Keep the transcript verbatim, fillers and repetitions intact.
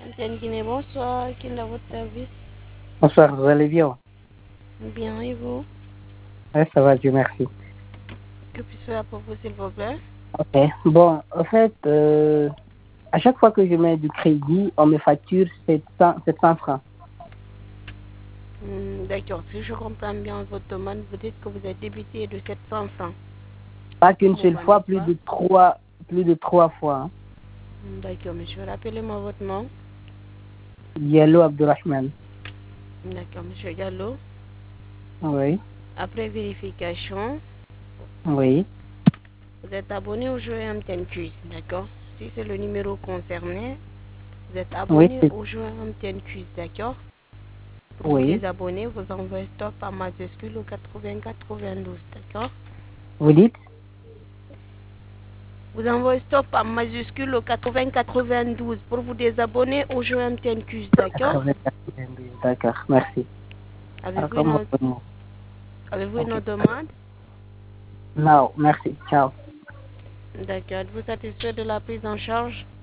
Antenne Guinée, bonsoir. Qui est à votre service? Bonsoir, vous allez bien? Bien, et vous? Oui, ça va, Dieu merci. Que puis-je faire pour vous, s'il vous plaît? Ok. Bon, en fait, euh, à chaque fois que je mets du crédit, on me facture sept cents francs. Hmm, D'accord. Si je comprends bien votre demande, vous dites que vous êtes débité de sept cents francs. Pas Par qu'une seule mois, fois, n'est-ce plus pas? de trois, plus de trois fois. Hein. Hmm, D'accord, monsieur. Rappelez-moi votre nom. Yellow Abdurrahman. D'accord, monsieur Gallo. Oui, Après vérification, oui, vous êtes abonné au jeu M T N Quiz, d'accord? Si c'est le numéro concerné, vous êtes oui, abonné c'est- au jeu M T N Quiz, d'accord? Pour vous oui. désabonner, vous envoyez stop en majuscule au quatre-vingts quatre-vingt-douze, d'accord? Vous dites? Vous envoyez stop en majuscule au quatre-vingts quatre-vingt-douze pour vous désabonner au jeu M T N Quiz, d'accord? quatre-vingt-quatre-vingt-douze, d'accord, merci. Alors, Avez-vous une, comment autre- on peut- avez-vous une Ok. autre demande? Non, merci, ciao. D'accord. Êtes-vous satisfait de la prise en charge?